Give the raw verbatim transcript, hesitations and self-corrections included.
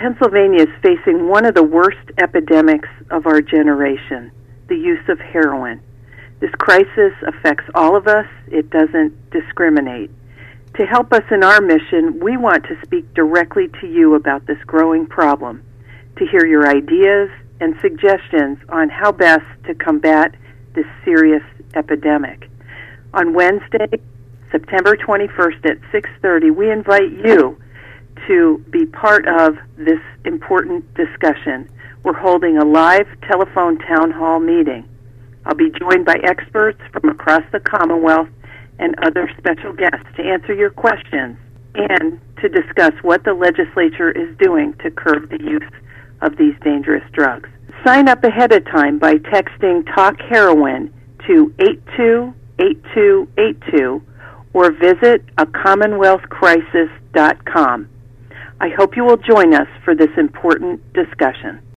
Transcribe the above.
Pennsylvania is facing one of the worst epidemics of our generation, the use of heroin. This crisis affects all of us. It doesn't discriminate. To help us in our mission, we want to speak directly to you about this growing problem, to hear your ideas and suggestions on how best to combat this serious epidemic. On Wednesday, September twenty-first at six thirty, we invite you to be part of this important discussion. We're holding a live telephone town hall meeting. I'll be joined by experts from across the Commonwealth and other special guests to answer your questions and to discuss what the legislature is doing to curb the use of these dangerous drugs. Sign up ahead of time by texting Talk Heroin to eight two eight two eight two or visit a commonwealth crisis dot com. I hope you will join us for this important discussion.